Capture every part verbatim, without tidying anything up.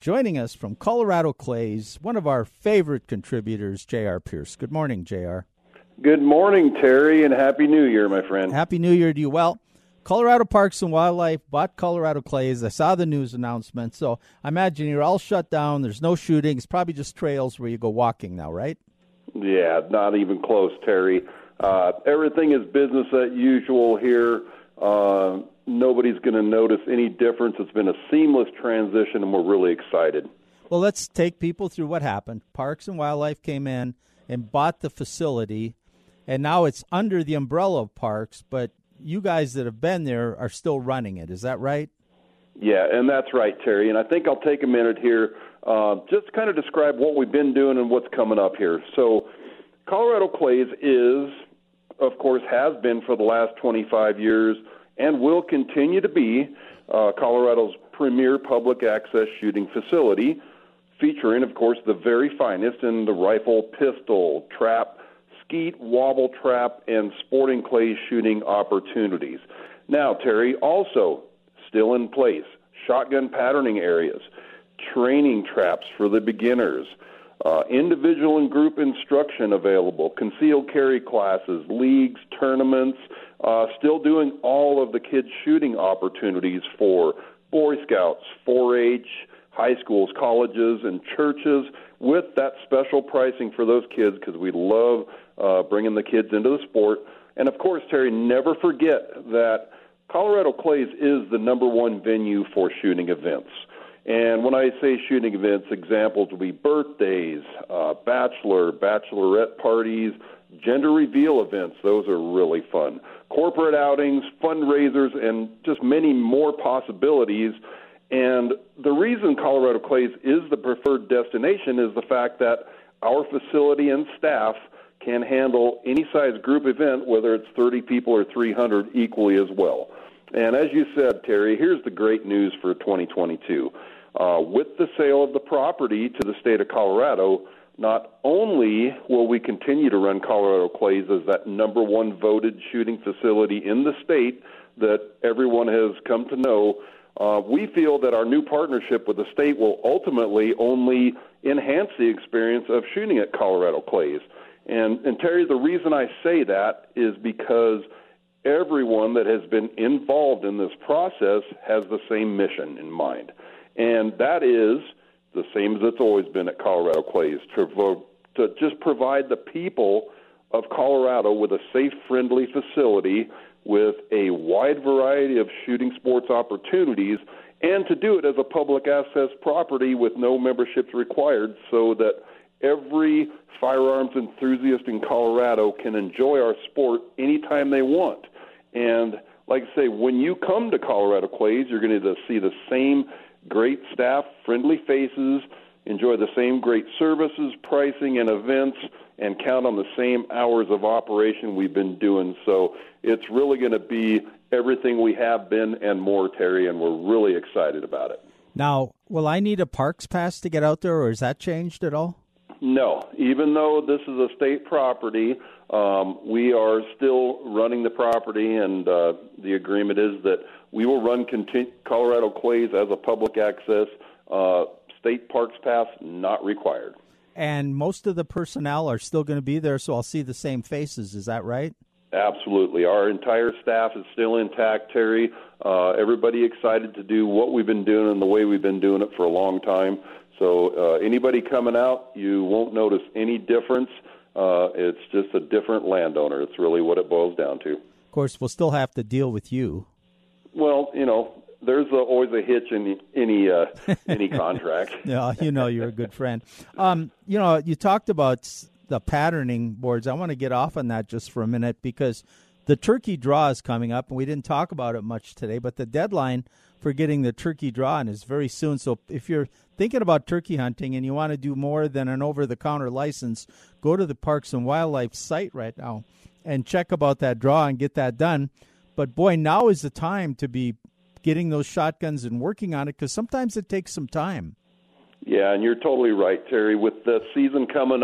Joining us from Colorado Clays, one of our favorite contributors, J R. Pierce. Good morning, J R. Good morning, Terry, and Happy New Year, my friend. Happy New Year to you. Well, Colorado Parks and Wildlife bought Colorado Clays. I saw the news announcement, so I imagine you're all shut down. There's no shooting. It's probably just trails where you go walking now, right? Yeah, not even close, Terry. Uh, everything is business as usual here. Uh, nobody's going to notice any difference. It's been a seamless transition, and we're really excited. Well, let's take people through what happened. Parks and Wildlife came in and bought the facility, and now it's under the umbrella of Parks, but you guys that have been there are still running it. Is that right? Yeah, and that's right, Terry. And I think I'll take a minute here uh, just to kind of describe what we've been doing and what's coming up here. So Colorado Clays is, of course, has been for the last twenty-five years and will continue to be uh, Colorado's premier public access shooting facility, featuring, of course, the very finest in the rifle, pistol, trap, skeet, wobble trap, and sporting clay shooting opportunities. Now, Terry, also still in place, shotgun patterning areas, training traps for the beginners, uh, individual and group instruction available, concealed carry classes, leagues, tournaments, uh, still doing all of the kids' shooting opportunities for Boy Scouts, four H, high schools, colleges, and churches, with that special pricing for those kids because we love uh, bringing the kids into the sport. And, of course, Terry, never forget that Colorado Clays is the number one venue for shooting events. And when I say shooting events, examples will be birthdays, uh, bachelor, bachelorette parties, gender reveal events. Those are really fun. Corporate outings, fundraisers, and just many more possibilities. And the reason Colorado Clays is the preferred destination is the fact that our facility and staff can handle any size group event, whether it's thirty people or three hundred, equally as well. And as you said, Terry, here's the great news for twenty twenty-two. Uh, with the sale of the property to the state of Colorado, not only will we continue to run Colorado Clays as that number one voted shooting facility in the state that everyone has come to know, uh, we feel that our new partnership with the state will ultimately only enhance the experience of shooting at Colorado Clays. And, and Terry, the reason I say that is because everyone that has been involved in this process has the same mission in mind. And that is the same as it's always been at Colorado Clays, to, to just provide the people of Colorado with a safe, friendly facility with a wide variety of shooting sports opportunities, and to do it as a public access property with no memberships required so that every firearms enthusiast in Colorado can enjoy our sport anytime they want. And like I say, when you come to Colorado Clays, you're going to see the same great staff, friendly faces, enjoy the same great services, pricing, and events, and count on the same hours of operation we've been doing. So it's really going to be everything we have been and more, Terry, and we're really excited about it. Now, will I need a parks pass to get out there, or has that changed at all? No. Even though this is a state property, um, we are still running the property, and uh, the agreement is that we will run continu- Colorado Clays as a public access. Uh, state parks pass not required. And most of the personnel are still going to be there, so I'll see the same faces. Is that right? Absolutely. Our entire staff is still intact, Terry. Uh, everybody excited to do what we've been doing and the way we've been doing it for a long time. So uh, anybody coming out, you won't notice any difference. Uh, it's just a different landowner. It's really what it boils down to. Of course, we'll still have to deal with you. Well, you know, there's a, always a hitch in any uh, any contract. Yeah, you know, you're a good friend. Um, you know, you talked about the patterning boards. I want to get off on that just for a minute because the turkey draw is coming up, and we didn't talk about it much today, but the deadline for getting the turkey draw in is very soon. So if you're thinking about turkey hunting and you want to do more than an over-the-counter license, go to the Parks and Wildlife site right now and check about that draw and get that done. But, boy, now is the time to be getting those shotguns and working on it because sometimes it takes some time. Yeah, and you're totally right, Terry. With the season coming up,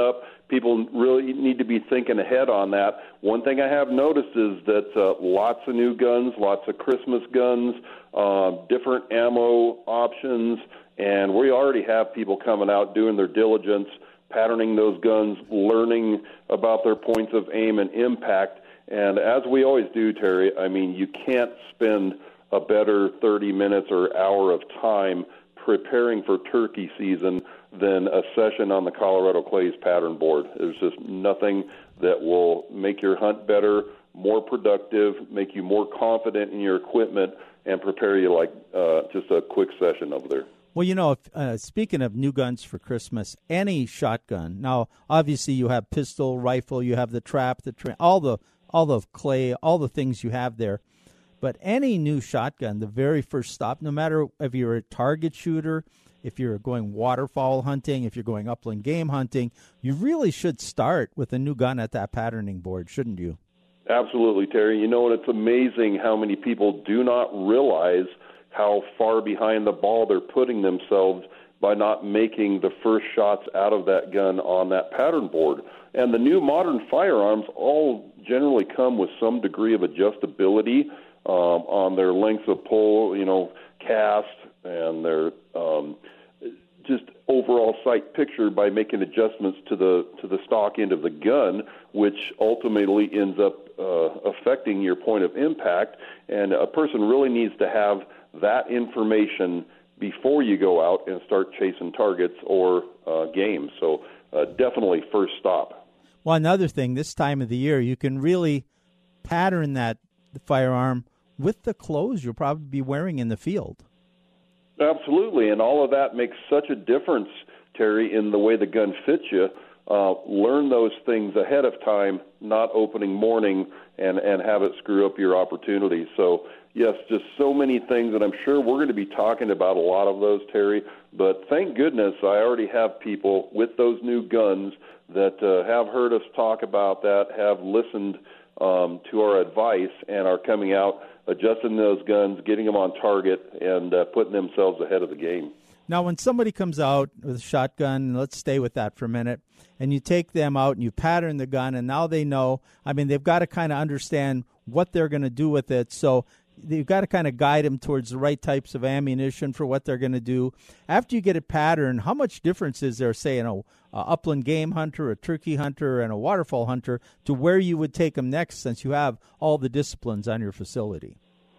people really need to be thinking ahead on that. One thing I have noticed is that uh, lots of new guns, lots of Christmas guns, uh, different ammo options, and we already have people coming out doing their diligence, patterning those guns, learning about their points of aim and impact. And as we always do, Terry, I mean, you can't spend a better thirty minutes or hour of time preparing for turkey season than a session on the Colorado Clays pattern board. There's just nothing that will make your hunt better, more productive, make you more confident in your equipment, and prepare you like uh, just a quick session over there. Well, you know, if, uh, speaking of new guns for Christmas, any shotgun. Now, obviously, you have pistol, rifle, you have the trap, the tra- all the all the clay, all the things you have there. But any new shotgun, the very first stop, no matter if you're a target shooter, if you're going waterfowl hunting, if you're going upland game hunting, you really should start with a new gun at that patterning board, shouldn't you? Absolutely, Terry. You know, and it's amazing how many people do not realize how far behind the ball they're putting themselves by not making the first shots out of that gun on that pattern board. And the new modern firearms all generally come with some degree of adjustability um, on their lengths of pull, you know, cast, and their um, just overall sight picture by making adjustments to the to the stock end of the gun, which ultimately ends up uh, affecting your point of impact. And a person really needs to have that information before you go out and start chasing targets or uh, game. So uh, definitely first stop. Well, another thing, this time of the year, you can really pattern that firearm with the clothes you'll probably be wearing in the field. Absolutely, and all of that makes such a difference, Terry, in the way the gun fits you. Uh, learn those things ahead of time, not opening morning, and, and have it screw up your opportunity. So, yes, just so many things, and I'm sure we're going to be talking about a lot of those, Terry. But thank goodness I already have people with those new guns that uh, have heard us talk about that, have listened um, to our advice, and are coming out, adjusting those guns, getting them on target, and uh, putting themselves ahead of the game. Now, when somebody comes out with a shotgun, let's stay with that for a minute, and you take them out and you pattern the gun, and now they know, I mean, they've got to kind of understand what they're going to do with it. So you've got to kind of guide them towards the right types of ammunition for what they're going to do. After you get it patterned, how much difference is there, say, in a, a upland game hunter, a turkey hunter, and a waterfowl hunter to where you would take them next, since you have all the disciplines on your facility?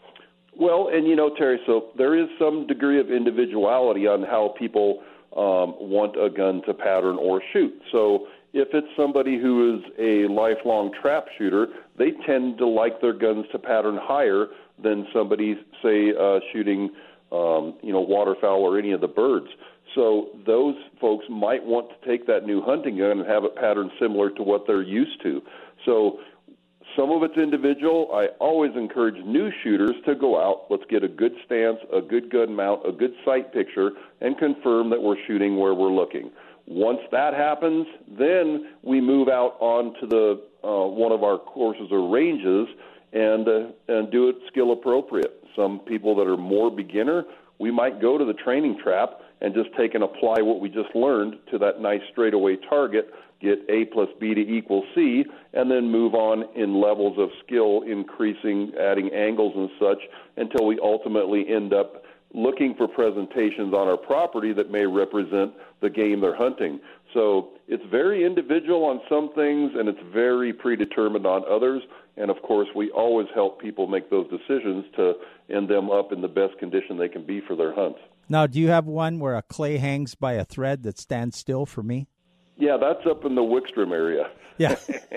Well, and you know, Terry, so there is some degree of individuality on how people um, want a gun to pattern or shoot. So if it's somebody who is a lifelong trap shooter, they tend to like their guns to pattern higher than somebody, say, uh, shooting, um, you know, waterfowl or any of the birds. So those folks might want to take that new hunting gun and have it patterned similar to what they're used to. So some of it's individual. I always encourage new shooters to go out. Let's get a good stance, a good gun mount, a good sight picture, and confirm that we're shooting where we're looking. Once that happens, then we move out onto the uh, one of our courses or ranges and uh, and do it skill appropriate. Some people that are more beginner, we might go to the training trap and just take and apply what we just learned to that nice straightaway target, get A plus B to equal C, and then move on in levels of skill, increasing, adding angles and such, until we ultimately end up looking for presentations on our property that may represent the game they're hunting. So it's very individual on some things, and it's very predetermined on others. And, of course, we always help people make those decisions to end them up in the best condition they can be for their hunts. Now, do you have one where a clay hangs by a thread that stands still for me? Yeah, that's up in the Wickstrom area. Yeah.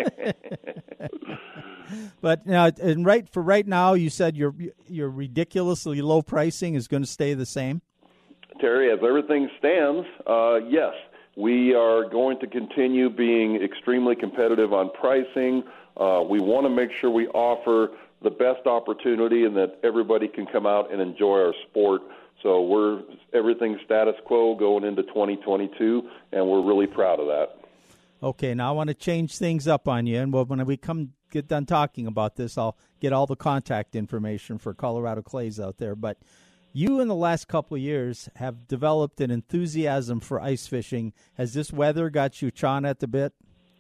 But now, and right for right now, you said your your ridiculously low pricing is going to stay the same? Terry, as everything stands, uh, yes. We are going to continue being extremely competitive on pricing. Uh, we want to make sure we offer the best opportunity and that everybody can come out and enjoy our sport. So we're everything status quo going into twenty twenty-two, and we're really proud of that. Okay, now I want to change things up on you, and when we come get done talking about this, I'll get all the contact information for Colorado Clays out there. But you, in the last couple of years, have developed an enthusiasm for ice fishing. Has this weather got you chawing at the bit?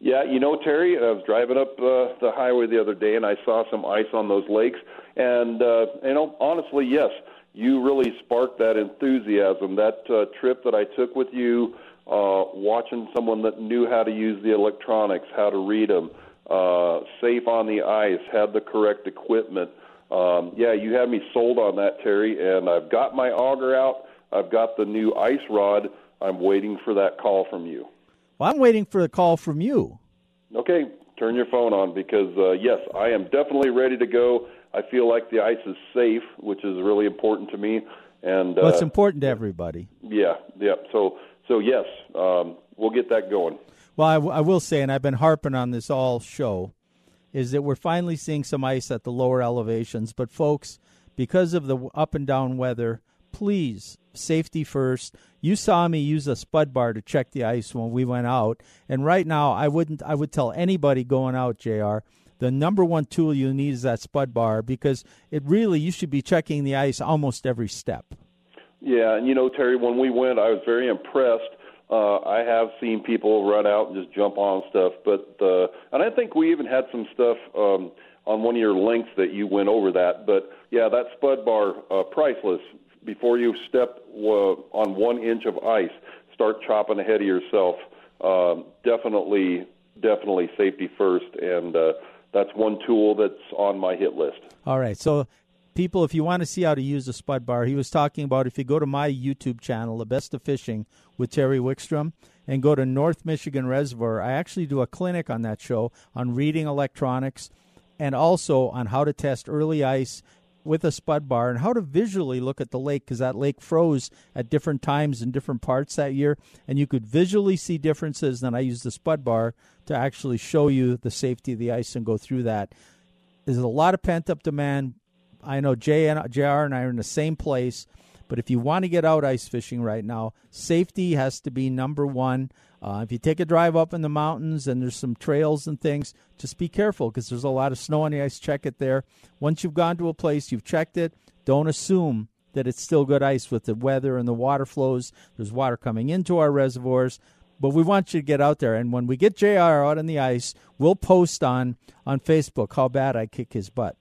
Yeah, you know, Terry, I was driving up uh, the highway the other day, and I saw some ice on those lakes. And, uh, you know, honestly, yes, you really sparked that enthusiasm. That uh, trip that I took with you, uh, watching someone that knew how to use the electronics, how to read them, uh, safe on the ice, had the correct equipment. Um, yeah, you had me sold on that, Terry, and I've got my auger out. I've got the new ice rod. I'm waiting for that call from you. Well, I'm waiting for a call from you. Okay, turn your phone on because, uh, yes, I am definitely ready to go. I feel like the ice is safe, which is really important to me. And uh, well, it's important to everybody. Yeah, yeah. So, so yes, um, we'll get that going. Well, I, w- I will say, and I've been harping on this all show, is that we're finally seeing some ice at the lower elevations. But, folks, because of the up and down weather, please, safety first. You saw me use a spud bar to check the ice when we went out, and right now I wouldn't. I would tell anybody going out, J R, the number one tool you need is that spud bar because it really you should be checking the ice almost every step. Yeah, and you know, Terry, when we went, I was very impressed. Uh, I have seen people run out and just jump on stuff, but uh, and I think we even had some stuff um, on one of your links that you went over that. But yeah, that spud bar, uh, priceless. Before you step uh, on one inch of ice, start chopping ahead of yourself. Um, definitely, definitely safety first, and uh, that's one tool that's on my hit list. All right, so people, if you want to see how to use a spud bar, he was talking about if you go to my YouTube channel, The Best of Fishing with Terry Wickstrom, and go to North Michigan Reservoir, I actually do a clinic on that show on reading electronics and also on how to test early ice with a spud bar and how to visually look at the lake because that lake froze at different times in different parts that year, and you could visually see differences. Then I used the spud bar to actually show you the safety of the ice and go through that. There's a lot of pent-up demand. I know J and J R and I are in the same place, but if you want to get out ice fishing right now, safety has to be number one. Uh, if you take a drive up in the mountains and there's some trails and things, just be careful because there's a lot of snow on the ice. Check it there. Once you've gone to a place, you've checked it, don't assume that it's still good ice with the weather and the water flows. There's water coming into our reservoirs, but we want you to get out there. And when we get J R out on the ice, we'll post on, on Facebook how bad I kick his butt.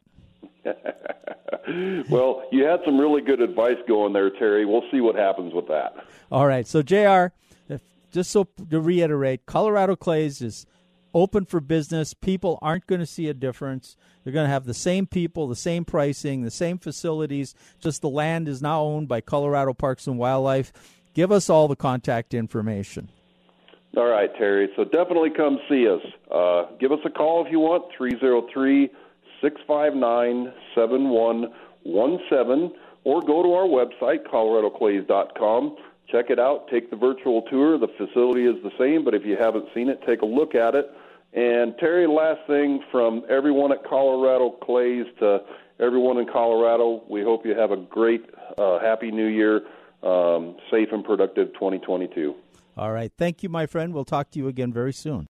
Well, you had some really good advice going there, Terry. We'll see what happens with that. All right. So, J R, if, just so to reiterate, Colorado Clays is open for business. People aren't going to see a difference. They're going to have the same people, the same pricing, the same facilities. Just the land is now owned by Colorado Parks and Wildlife. Give us all the contact information. All right, Terry. So definitely come see us. Uh, give us a call if you want, three oh three, six five nine, seven one one seven, or go to our website, colorado clays dot com. Check it out. Take the virtual tour. The facility is the same, but if you haven't seen it, take a look at it. And, Terry, last thing from everyone at Colorado Clays to everyone in Colorado, we hope you have a great, uh, happy new year, um, safe and productive twenty twenty-two. All right. Thank you, my friend. We'll talk to you again very soon.